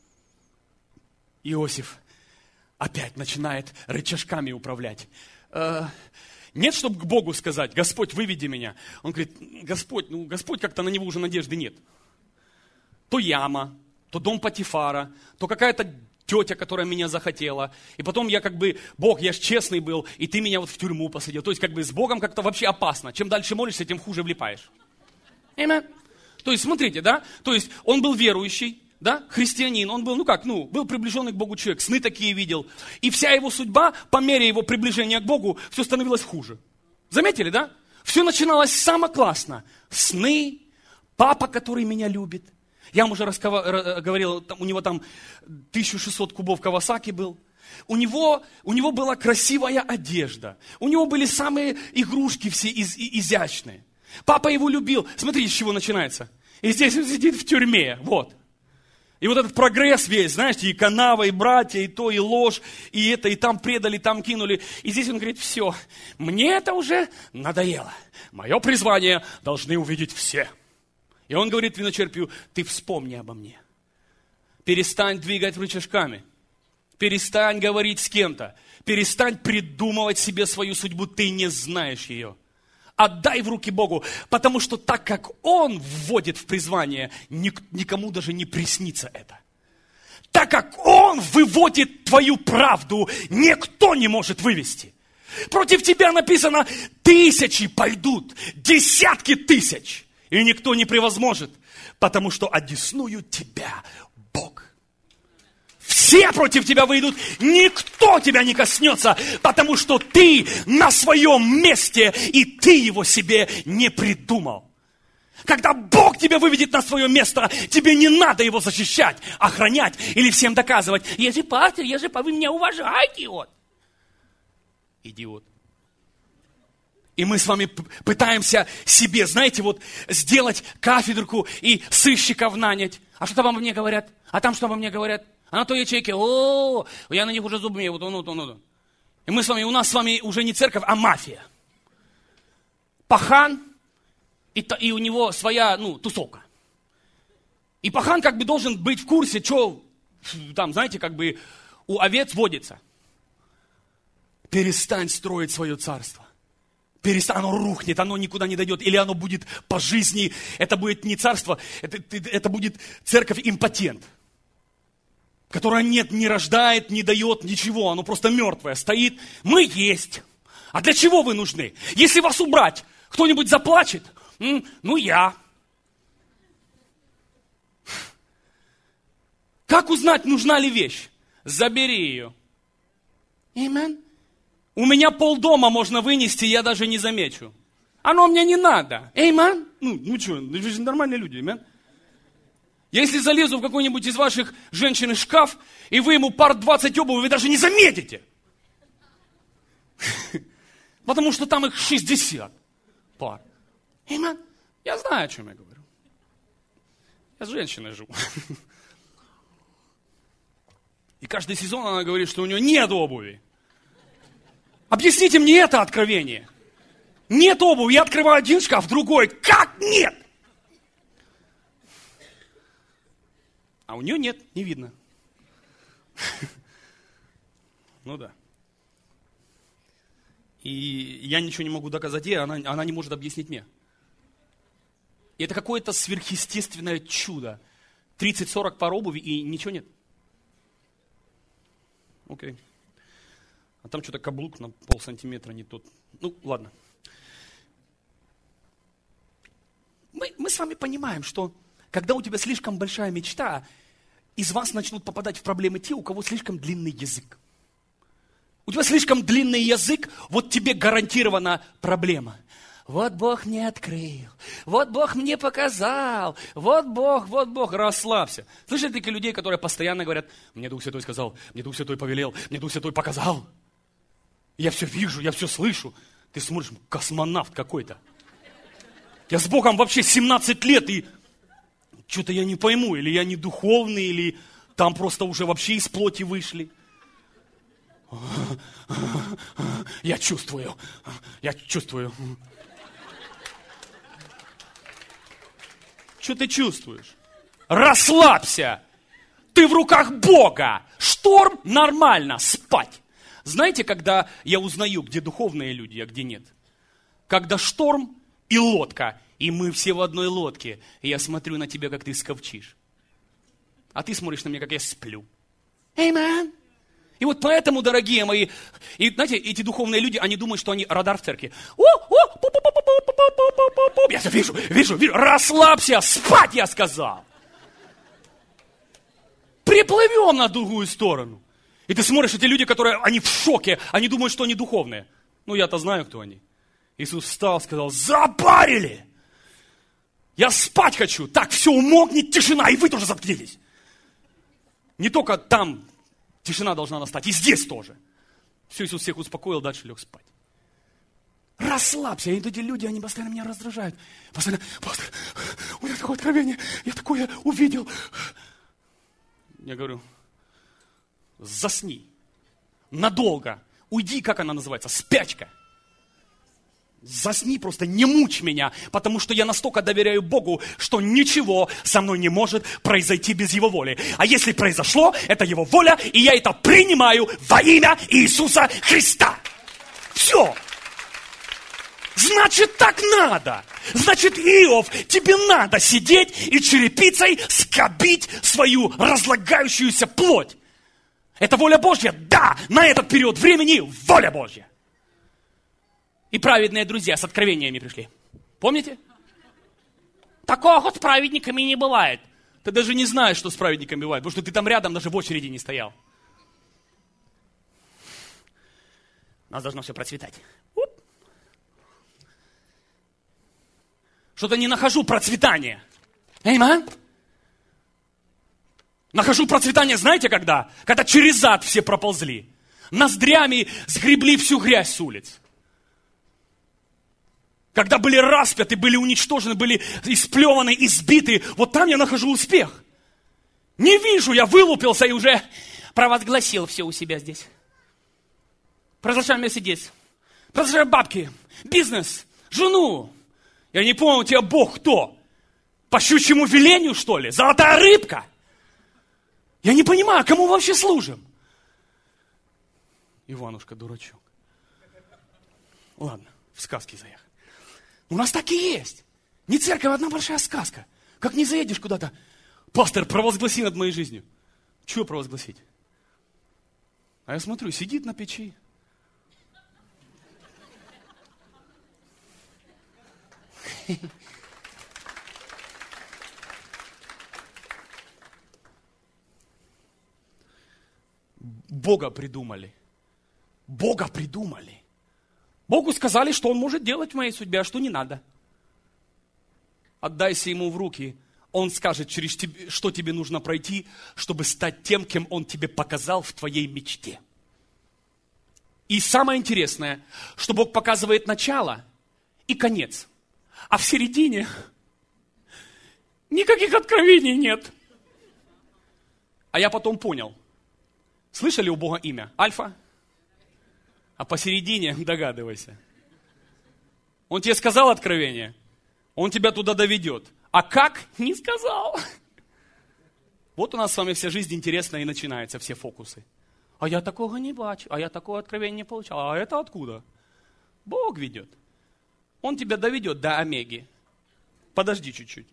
Иосиф опять начинает рычажками управлять. Э, нет, чтобы к Богу сказать: Господь, выведи меня. Он говорит: Господь, ну Господь, как-то на него уже надежды нет. То яма, то дом Потифара, то какая-то тетя, которая меня захотела. И потом я как бы: Бог, я ж честный был, и ты меня вот в тюрьму посадил. То есть как бы с Богом как-то вообще опасно. Чем дальше молишься, тем хуже влипаешь. Amen. То есть смотрите, да? То есть он был верующий, да? Христианин. Он был, ну как, ну, был приближенный к Богу человек. Сны такие видел. И вся его судьба, по мере его приближения к Богу, все становилось хуже. Заметили, да? Все начиналось самое классно. Сны, папа, который меня любит. Я вам уже раскова- говорил, у него там тысяча шестьсот кубов Кавасаки был. У него, у него была красивая одежда. У него были самые игрушки все из, и, изящные. Папа его любил. Смотрите, с чего начинается. И здесь он сидит в тюрьме. Вот. И вот этот прогресс весь, знаете, и канава, и братья, и то, и ложь, и это, и там предали, там кинули. И здесь он говорит: все, мне это уже надоело. Мое призвание должны увидеть все. И он говорит виночерпию: ты вспомни обо мне. Перестань двигать рычажками. Перестань говорить с кем-то. Перестань придумывать себе свою судьбу. Ты не знаешь ее. Отдай в руки Богу. Потому что так как Он вводит в призвание, никому даже не приснится это. Так как Он выводит твою правду, никто не может вывести. Против тебя написано: тысячи пойдут, десятки тысяч. И никто не превозможет, потому что одесную тебя Бог. Все против тебя выйдут, никто тебя не коснется, потому что ты на своем месте, и ты его себе не придумал. Когда Бог тебя выведет на свое место, тебе не надо его защищать, охранять или всем доказывать: я же пастор, я же, вы меня уважаете, вот. Идиот. И мы с вами пытаемся себе, знаете, вот сделать кафедрку и сыщиков нанять. А что там обо мне говорят? А там что обо мне говорят? А на той ячейке, о, я на них уже зубами, вот он, вот он, вот он. И мы с вами, у нас с вами уже не церковь, а мафия. Пахан, и, и у него своя, ну, тусовка. И пахан как бы должен быть в курсе, что там, знаете, как бы у овец водится. Перестань строить свое царство. Перестань, оно рухнет, оно никуда не дойдет. Или оно будет по жизни, это будет не царство, это, это будет церковь-импотент. Которая нет, не рождает, не дает ничего, оно просто мертвое стоит. Мы есть. А для чего вы нужны? Если вас убрать, кто-нибудь заплачет? М, ну я. Как узнать, нужна ли вещь? Забери ее. Амен. У меня полдома можно вынести, я даже не замечу. Оно мне не надо. Амен. Ну, ну что, вы же нормальные люди, амен. Если залезу в какой-нибудь из ваших женщин шкаф, и вы ему пар двадцать обуви, вы даже не заметите. Потому что там их шестьдесят пар. Амен. Я знаю, о чем я говорю. Я с женщиной живу. И каждый сезон она говорит, что у нее нет обуви. Объясните мне это откровение. Нет обуви, я открываю один шкаф, другой. Как нет? А у нее нет, не видно. Ну да. И я ничего не могу доказать ей, она, она не может объяснить мне. И это какое-то сверхъестественное чудо. тридцать-сорок пар обуви и ничего нет. Окей. А там что-то каблук на полсантиметра не тот. Ну, ладно. Мы, мы с вами понимаем, что когда у тебя слишком большая мечта, из вас начнут попадать в проблемы те, у кого слишком длинный язык. У тебя слишком длинный язык, вот тебе гарантирована проблема. Вот Бог мне открыл, вот Бог мне показал, вот Бог, вот Бог, расслабься. Слышали таких людей, которые постоянно говорят, мне Дух Святой сказал, мне Дух Святой повелел, мне Дух Святой показал. Я все вижу, я все слышу. Ты смотришь, космонавт какой-то. Я с Богом вообще семнадцать лет, и что-то я не пойму, или я не духовный, или там просто уже вообще из плоти вышли. Я чувствую, я чувствую. Что ты чувствуешь? Расслабься. Ты в руках Бога. Шторм нормально, спать. Знаете, когда я узнаю, где духовные люди, а где нет? Когда шторм и лодка, и мы все в одной лодке, и я смотрю на тебя, как ты сковчишь. А ты смотришь на меня, как я сплю. Amen. И вот поэтому, дорогие мои, и знаете, эти духовные люди, они думают, что они радар в церкви. О, о, пу, пу, пу, пу, пу, пу, пу, пу, пу. Я все вижу, вижу, вижу. Расслабься, спать, я сказал. Приплывем на другую сторону. И ты смотришь, эти люди, которые, они в шоке, они думают, что они духовные. Ну, я-то знаю, кто они. Иисус встал, сказал, запарили. Я спать хочу. Так, все, умолкнет, тишина, и вы тоже заткнитесь. Не только там тишина должна настать, и здесь тоже. Все, Иисус всех успокоил, дальше лег спать. Расслабься. И эти люди, они постоянно меня раздражают. Постоянно, пастор, у меня такое откровение, я такое увидел. Я говорю, засни. Надолго. Уйди, как она называется, спячка. Засни, просто не мучь меня, потому что я настолько доверяю Богу, что ничего со мной не может произойти без Его воли. А если произошло, это Его воля, и я это принимаю во имя Иисуса Христа. Все. Значит, так надо. Значит, Иов, тебе надо сидеть и черепицей скобить свою разлагающуюся плоть. Это воля Божья? Да, на этот период времени воля Божья. И праведные друзья с откровениями пришли. Помните? Такого с праведниками не бывает. Ты даже не знаешь, что с праведниками бывает, потому что ты там рядом даже в очереди не стоял. У нас должно все процветать. Уп. Что-то не нахожу процветания. Эйман? Нахожу процветание, знаете когда? Когда через зад все проползли. Ноздрями сгребли всю грязь с улиц. Когда были распяты, были уничтожены, были исплеваны, избиты. Вот там я нахожу успех. Не вижу, я вылупился и уже провозгласил все у себя здесь. Провозглашаю Мерседес, провозглашаю бабки, бизнес, жену. Я не понял, у тебя Бог кто? По щучьему велению, что ли? Золотая рыбка? Я не понимаю, кому мы вообще служим? Иванушка, дурачок. Ладно, в сказки заехал. У нас так и есть. Не церковь, а одна большая сказка. Как не заедешь куда-то, пастор, провозгласи над моей жизнью. Чего провозгласить? А я смотрю, сидит на печи. Бога придумали. Бога придумали. Богу сказали, что Он может делать в моей судьбе, а что не надо. Отдайся Ему в руки. Он скажет, через тебе, что тебе нужно пройти, чтобы стать тем, кем Он тебе показал в твоей мечте. И самое интересное, что Бог показывает начало и конец. А в середине никаких откровений нет. А я потом понял. Слышали у Бога имя? Альфа. А посередине догадывайся. Он тебе сказал откровение, Он тебя туда доведет. А как? Не сказал. Вот у нас с вами вся жизнь интересная и начинается, все фокусы. А я такого не бачу, а я такого откровения не получал. А это откуда? Бог ведет. Он тебя доведет до омеги. Подожди чуть-чуть.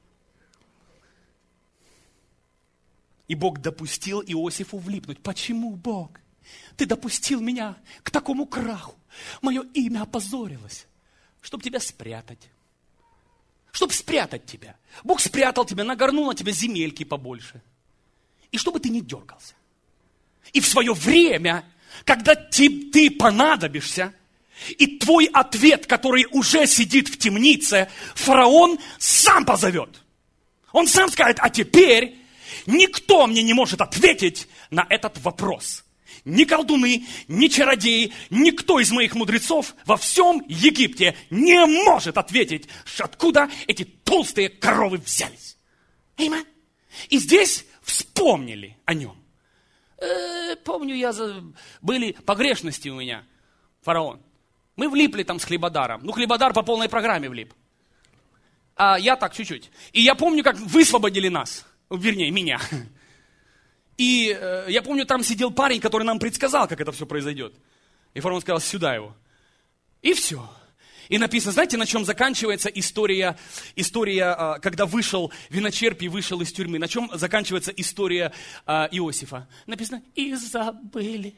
И Бог допустил Иосифу влипнуть. Почему, Бог? Ты допустил меня к такому краху. Мое имя опозорилось. Чтобы тебя спрятать. Чтобы спрятать тебя. Бог спрятал тебя, нагорнул на тебя земельки побольше. И чтобы ты не дергался. И в свое время, когда ты, ты понадобишься, и твой ответ, который уже сидит в темнице, фараон сам позовет. Он сам скажет, а теперь никто мне не может ответить на этот вопрос. Ни колдуны, ни чародеи, никто из моих мудрецов во всем Египте не может ответить, откуда эти толстые коровы взялись. Эйма. И здесь вспомнили о нем. Э, помню, я за... были погрешности у меня, фараон. Мы влипли там с хлебодаром. Ну, хлебодар по полной программе влип. А я так чуть-чуть. И я помню, как высвободили нас. Вернее, меня. И э, я помню, там сидел парень, который нам предсказал, как это все произойдет. И фараон сказал, сюда его. И все. И написано, знаете, на чем заканчивается история, история, э, когда вышел виночерпий, вышел из тюрьмы. На чем заканчивается история э, Иосифа? Написано, и забыли.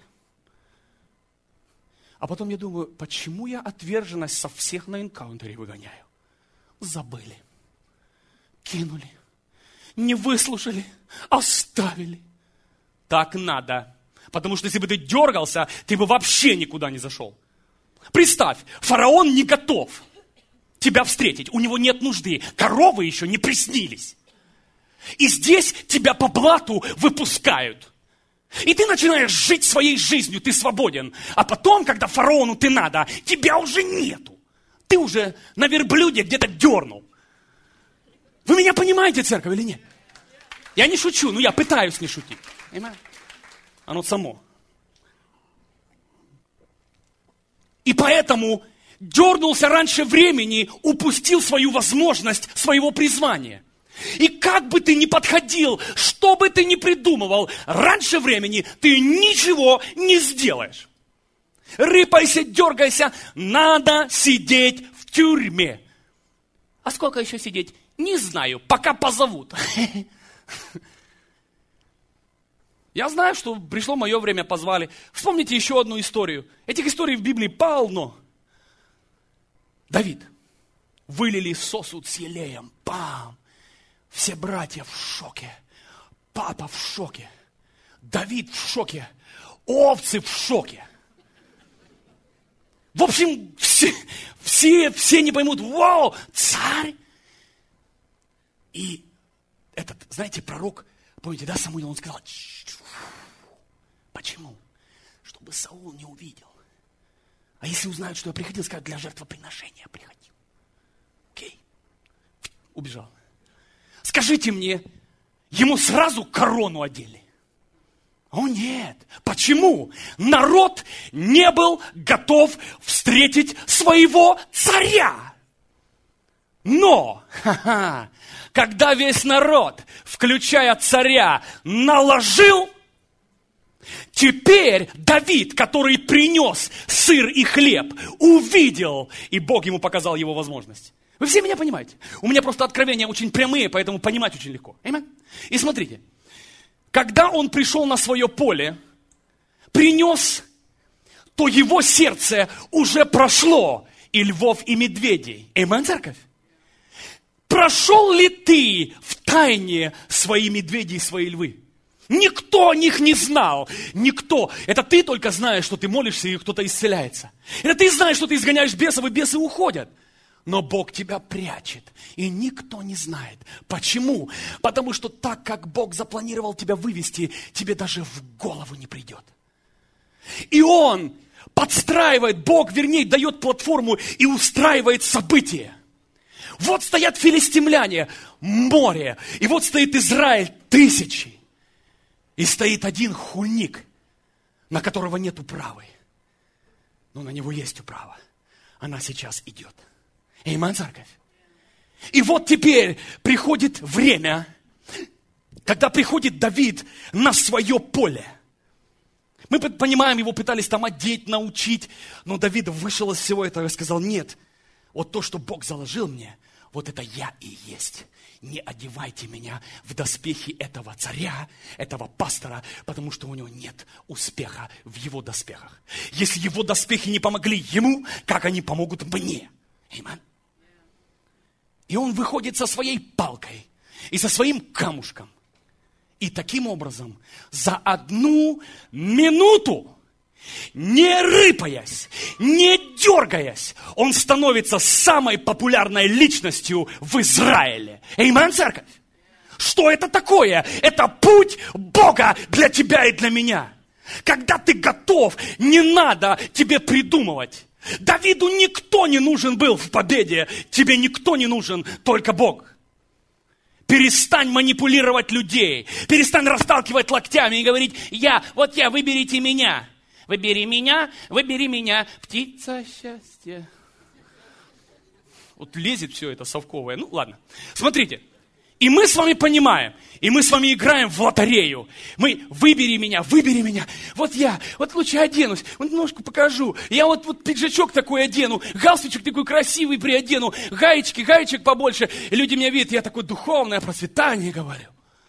А потом я думаю, почему я отверженность со всех на энкаунтере выгоняю? Забыли. Кинули. Не выслушали. Оставили. Так надо. Потому что если бы ты дергался, ты бы вообще никуда не зашел. Представь, фараон не готов тебя встретить. У него нет нужды. Коровы еще не приснились. И здесь тебя по блату выпускают. И ты начинаешь жить своей жизнью, ты свободен. А потом, когда фараону ты надо, тебя уже нету. Ты уже на верблюде где-то дернул. Вы меня понимаете, церковь, или нет? Я не шучу, но я пытаюсь не шутить. Понимаете? Оно само. И поэтому дернулся раньше времени, упустил свою возможность, своего призвания. И как бы ты ни подходил, что бы ты ни придумывал, раньше времени ты ничего не сделаешь. Рыпайся, дергайся, надо сидеть в тюрьме. А сколько еще сидеть? Не знаю, пока позовут. Я знаю, что пришло мое время, позвали. Вспомните еще одну историю. Этих историй в Библии полно. Давид. Вылили сосуд с елеем. Бам! Все братья в шоке. Папа в шоке. Давид в шоке. Овцы в шоке. В общем, все, все, все не поймут. Вау, царь. И этот, знаете, пророк, помните, да, Самуил, он сказал, почему? Чтобы Саул не увидел. А если узнают, что я приходил, скажут, для жертвоприношения приходил. Окей. Убежал. Скажите мне, ему сразу корону одели. О нет! Почему? Народ не был готов встретить своего царя. Но, ха-ха, когда весь народ, включая царя, наложил, теперь Давид, который принес сыр и хлеб, увидел, и Бог ему показал его возможность. Вы все меня понимаете? У меня просто откровения очень прямые, поэтому понимать очень легко. Amen? И смотрите, когда он пришел на свое поле, принес, то его сердце уже прошло и львов, и медведей. Amen, церковь? Прошел ли ты в тайне свои медведи и свои львы? Никто о них не знал. Никто. Это ты только знаешь, что ты молишься, и кто-то исцеляется. Это ты знаешь, что ты изгоняешь бесов, и бесы уходят. Но Бог тебя прячет, и никто не знает. Почему? Потому что так, как Бог запланировал тебя вывести, тебе даже в голову не придет. И Он подстраивает, Бог, вернее, дает платформу и устраивает события. Вот стоят филистимляне, море, и вот стоит Израиль, тысячи. И стоит один хульник, на которого нет управы. Но на него есть управа. Она сейчас идет. Аминь, церковь. И вот теперь приходит время, когда приходит Давид на свое поле. Мы понимаем, его пытались там одеть, научить, но Давид вышел из всего этого и сказал: нет, вот то, что Бог заложил мне, вот это я и есть. Не одевайте меня в доспехи этого царя, этого пастора, потому что у него нет успеха в его доспехах. Если его доспехи не помогли ему, как они помогут мне? Аминь. И он выходит со своей палкой и со своим камушком. И таким образом за одну минуту, не рыпаясь, не дергаясь, он становится самой популярной личностью в Израиле. Аминь, церковь? Что это такое? Это путь Бога для тебя и для меня. Когда ты готов, не надо тебе придумывать. Давиду никто не нужен был в победе. Тебе никто не нужен, только Бог. Перестань манипулировать людей. Перестань расталкивать локтями и говорить: я, вот я, выберите меня. Выбери меня, выбери меня, птица счастья. Вот лезет все это совковое. Ну ладно. Смотрите. И мы с вами понимаем, и мы с вами играем в лотерею. Мы: выбери меня, выбери меня. Вот я, вот лучше оденусь, вот немножко покажу. Я вот, вот пиджачок такой одену, галстучек такой красивый приодену, гаечки, гаечек побольше. И люди меня видят, я такое духовное процветание говорю.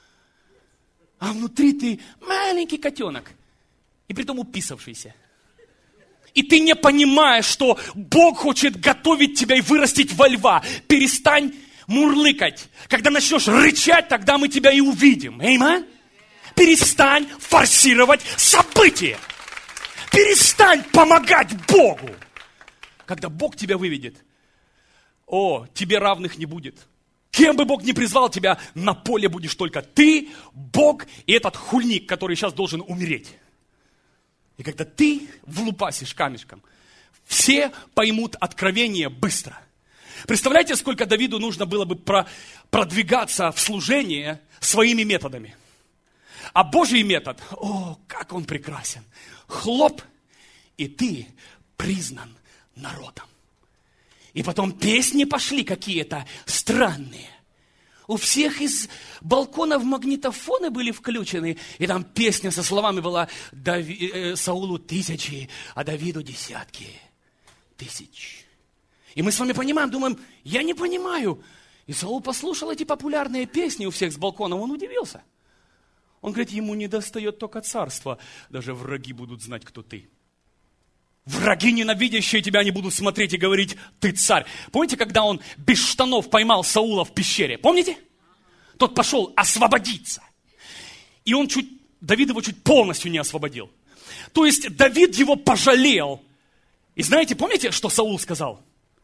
А внутри ты маленький котенок, и притом уписавшийся. И ты не понимаешь, что Бог хочет готовить тебя и вырастить во льва. Перестань мурлыкать. Когда начнешь рычать, тогда мы тебя и увидим. Аминь? Перестань форсировать события. Перестань помогать Богу. Когда Бог тебя выведет, о, тебе равных не будет. Кем бы Бог ни призвал тебя, на поле будешь только ты, Бог и этот хульник, который сейчас должен умереть. И когда ты влупасишь камешком, все поймут откровение быстро. Представляете, сколько Давиду нужно было бы продвигаться в служение своими методами. А Божий метод, о, как он прекрасен. Хлоп, и ты признан народом. И потом песни пошли какие-то странные. У всех из балконов магнитофоны были включены, и там песня со словами была: Дави, э, Саулу тысячи, а Давиду десятки тысяч. И мы с вами понимаем, думаем: я не понимаю. И Саул послушал эти популярные песни у всех с балконов, он удивился. Он говорит: ему не достает только царства, даже враги будут знать, кто ты. Враги, ненавидящие тебя, они будут смотреть и говорить: ты царь. Помните, когда он без штанов поймал Саула в пещере? Помните? Тот пошел освободиться. И он чуть, Давид его чуть полностью не освободил. То есть Давид его пожалел. И знаете, помните, что Саул сказал?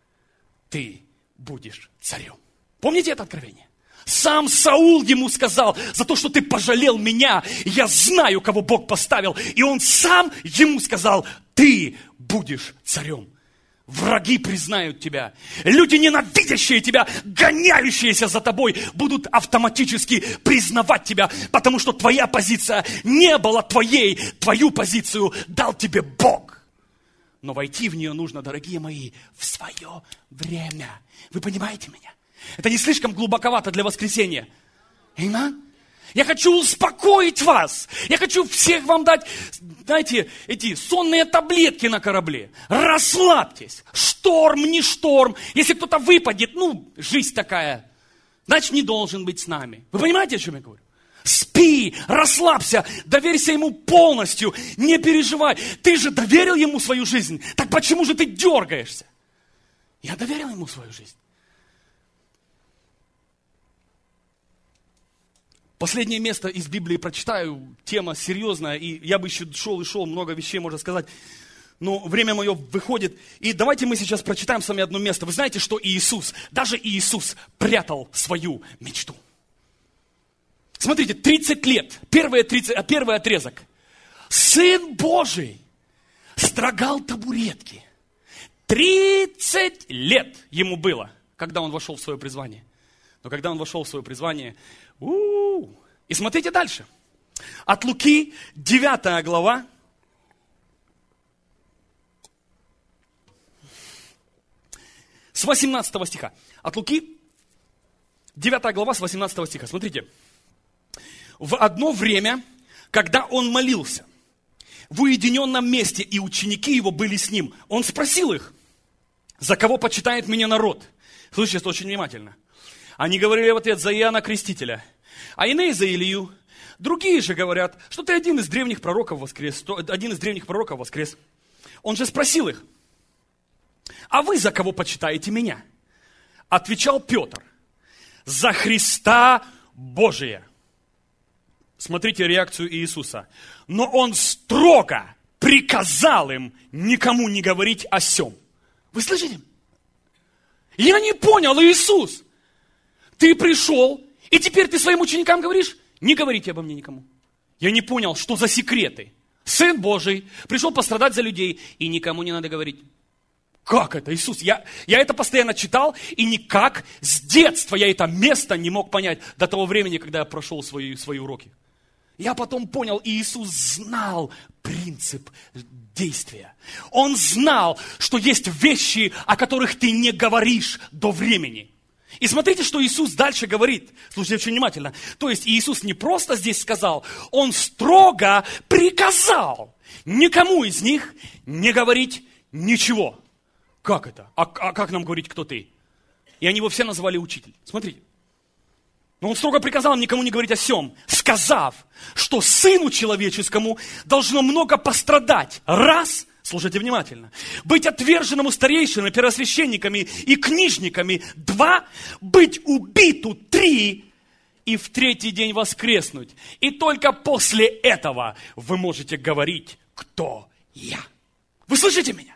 Ты будешь царем. Помните это откровение? Сам Саул ему сказал: за то, что ты пожалел меня, я знаю, кого Бог поставил. И он сам ему сказал: ты будешь царем. враги признают тебя. Люди, ненавидящие тебя, гоняющиеся за тобой, будут автоматически признавать тебя, потому что твоя позиция не была твоей. Твою позицию дал тебе Бог. Но войти в нее нужно, дорогие мои, в свое время. Вы понимаете меня? Это не слишком глубоковато для воскресения. Аминь. Я хочу успокоить вас. Я хочу всех вам дать, знаете, эти сонные таблетки на корабле. Расслабьтесь. Шторм, не шторм. Если кто-то выпадет, ну, жизнь такая, значит, не должен быть с нами. Вы понимаете, о чем я говорю? Спи, расслабься, доверься ему полностью, не переживай. Ты же доверил ему свою жизнь. Так почему же ты дергаешься? Я доверил ему свою жизнь. Последнее место из Библии прочитаю, тема серьезная, и я бы еще шел и шел, много вещей можно сказать, но время мое выходит. И давайте мы сейчас прочитаем с вами одно место. Вы знаете, что Иисус, даже Иисус прятал свою мечту. Смотрите, тридцать лет, первый, тридцать, первый отрезок. Сын Божий строгал табуретки. тридцать лет ему было, когда он вошел в свое призвание. Но когда он вошел в свое призвание, у-у-у. И смотрите дальше. От Луки, девятая глава. С восемнадцатого стиха. От Луки, девятая глава, с восемнадцатого стиха. Смотрите. В одно время, когда он молился, в уединенном месте, и ученики его были с ним, он спросил их, за кого почитает меня народ? Слушайте, очень внимательно. Они говорили в ответ: за Иоанна Крестителя, а иные за Илью. Другие же говорят, что ты один из древних пророков воскрес. Один из древних пророков воскрес. Он же спросил их: а вы за кого почитаете меня? Отвечал Петр: за Христа Божия. Смотрите реакцию Иисуса. Но он строго приказал им никому не говорить о сем. Вы слышите? Я не понял, Иисус. Ты пришел, и теперь ты своим ученикам говоришь: не говорите обо мне никому. Я не понял, что за секреты. Сын Божий пришел пострадать за людей, и никому не надо говорить. Как это, Иисус? Я, я это постоянно читал, и никак с детства я это место не мог понять до того времени, когда я прошел свои, свои уроки. Я потом понял, Иисус знал принцип действия. Он знал, что есть вещи, о которых ты не говоришь до времени. И смотрите, что Иисус дальше говорит. Слушайте очень внимательно. То есть Иисус не просто здесь сказал, Он строго приказал никому из них не говорить ничего. Как это? А, а как нам говорить, кто ты? И они его все назвали учитель. Смотрите. Но Он строго приказал им никому не говорить о сем, сказав, что Сыну Человеческому должно много пострадать. Раз, слушайте внимательно, быть отверженному старейшинами, первосвященниками и книжниками. Два, быть убиту. Три, и в третий день воскреснуть. И только после этого вы можете говорить, кто я. Вы слышите меня?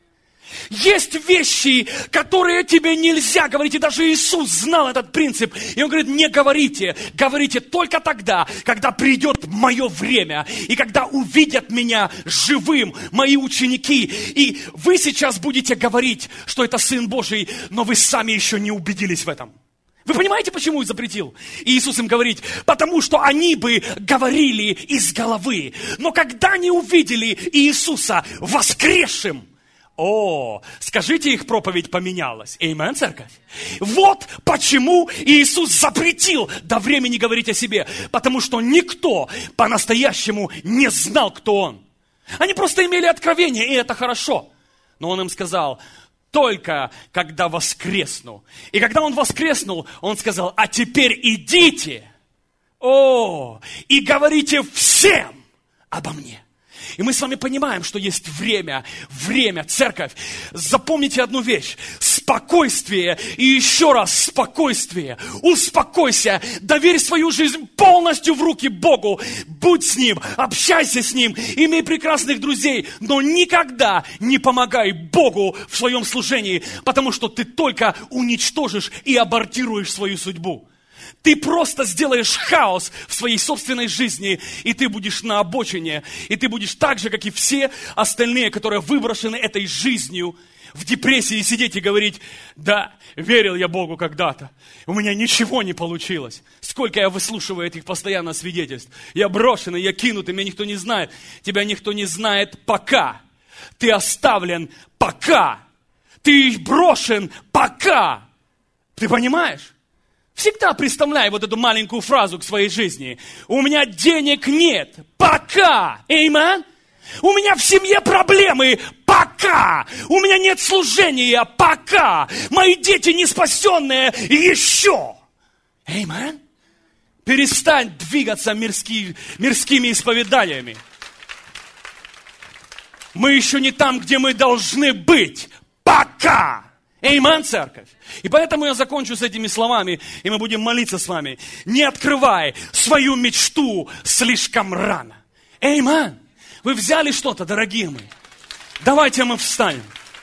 Есть вещи, которые тебе нельзя говорить, и даже Иисус знал этот принцип. И Он говорит: не говорите, говорите только тогда, когда придет мое время, и когда увидят меня живым мои ученики. И вы сейчас будете говорить, что это Сын Божий, но вы сами еще не убедились в этом. Вы понимаете, почему Он запретил? И Иисус им говорит: потому что они бы говорили из головы. Но когда они увидели Иисуса воскресшим, о, скажите, их проповедь поменялась. Аминь, церковь. Вот почему Иисус запретил до времени говорить о себе. Потому что никто по-настоящему не знал, кто Он. Они просто имели откровение, и это хорошо. Но Он им сказал: только когда воскресну. И когда Он воскреснул, Он сказал: а теперь идите, о, и говорите всем обо мне. И мы с вами понимаем, что есть время, время, церковь. Запомните одну вещь. Спокойствие и еще раз спокойствие. Успокойся, доверь свою жизнь полностью в руки Богу. Будь с Ним, общайся с Ним, имей прекрасных друзей, но никогда не помогай Богу в своем служении, потому что ты только уничтожишь и абортируешь свою судьбу. Ты просто сделаешь хаос в своей собственной жизни, и ты будешь на обочине, и ты будешь так же, как и все остальные, которые выброшены этой жизнью, в депрессии сидеть и говорить: да, верил я Богу когда-то, у меня ничего не получилось. Сколько я выслушиваю этих постоянно свидетельств. Я брошенный, я кинутый, меня никто не знает. Тебя никто не знает пока. Ты оставлен пока. Ты брошен пока. Ты понимаешь? Всегда представляй вот эту маленькую фразу к своей жизни. У меня денег нет пока. Аминь. У меня в семье проблемы пока. У меня нет служения пока. Мои дети не спасенные еще. Аминь. Перестань двигаться мирски, мирскими исповеданиями. Мы еще не там, где мы должны быть. Пока. Аминь, церковь. И поэтому я закончу с этими словами, и мы будем молиться с вами. Не открывай свою мечту слишком рано. Аминь. Вы взяли что-то, дорогие мои? Давайте мы встанем.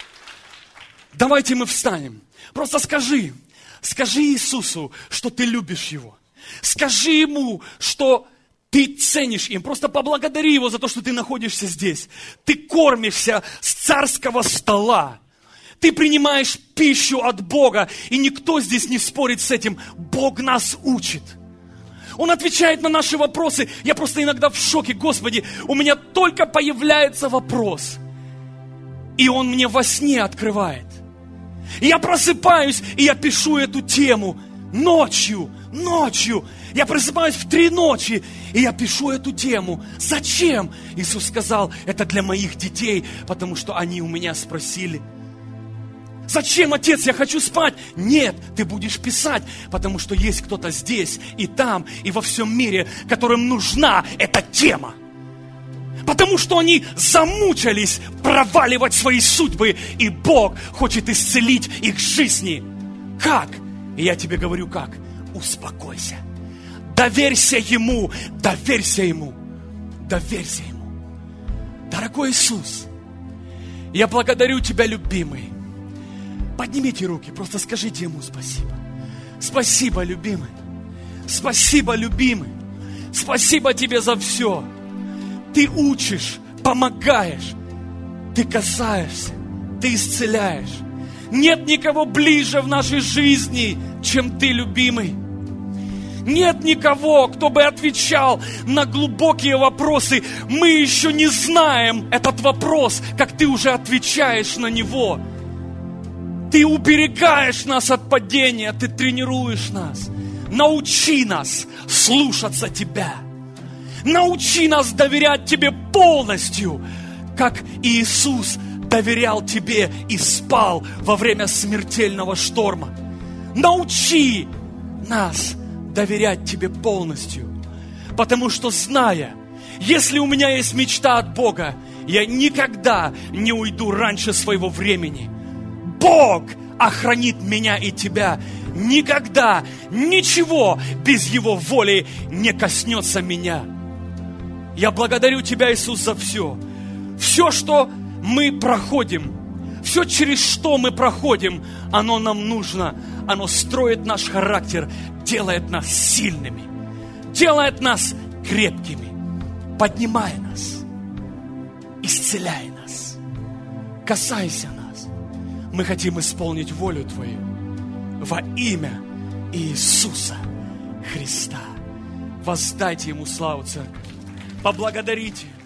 Давайте мы встанем. Просто скажи, скажи Иисусу, что ты любишь Его. Скажи Ему, что ты ценишь им. Просто поблагодари Его за то, что ты находишься здесь. Ты кормишься с царского стола. Ты принимаешь пищу от Бога, и никто здесь не спорит с этим. Бог нас учит. Он отвечает на наши вопросы. Я просто иногда в шоке. Господи, у меня только появляется вопрос, и Он мне во сне открывает. И я просыпаюсь, и я пишу эту тему ночью, ночью. Я просыпаюсь в три ночи, и я пишу эту тему. Зачем? Иисус сказал, это для моих детей, потому что они у меня спросили. Зачем, Отец, я хочу спать? Нет, ты будешь писать, потому что есть кто-то здесь и там, и во всем мире, которым нужна эта тема. Потому что они замучились проваливать свои судьбы, и Бог хочет исцелить их жизни. Как? И я тебе говорю как? Успокойся. Доверься Ему, доверься Ему, доверься Ему. Дорогой Иисус, я благодарю Тебя, любимый. Поднимите руки, просто скажите Ему спасибо. Спасибо, любимый. Спасибо, любимый. Спасибо Тебе за все. Ты учишь, помогаешь, Ты касаешься, Ты исцеляешь. Нет никого ближе в нашей жизни, чем Ты, любимый. Нет никого, кто бы отвечал на глубокие вопросы. Мы еще не знаем этот вопрос, как Ты уже отвечаешь на него. Ты уберегаешь нас от падения, Ты тренируешь нас. Научи нас слушаться Тебя. Научи нас доверять Тебе полностью, как Иисус доверял Тебе и спал во время смертельного шторма. Научи нас доверять Тебе полностью, потому что, зная, если у меня есть мечта от Бога, я никогда не уйду раньше своего времени. Бог охранит меня и тебя. Никогда ничего без Его воли не коснется меня. Я благодарю Тебя, Иисус, за все. Все, что мы проходим, все, через что мы проходим, оно нам нужно. Оно строит наш характер, делает нас сильными, делает нас крепкими, поднимай нас, исцеляй нас, касайся нас. Мы хотим исполнить волю Твою во имя Иисуса Христа. Воздайте Ему славу, церковь. Поблагодарите.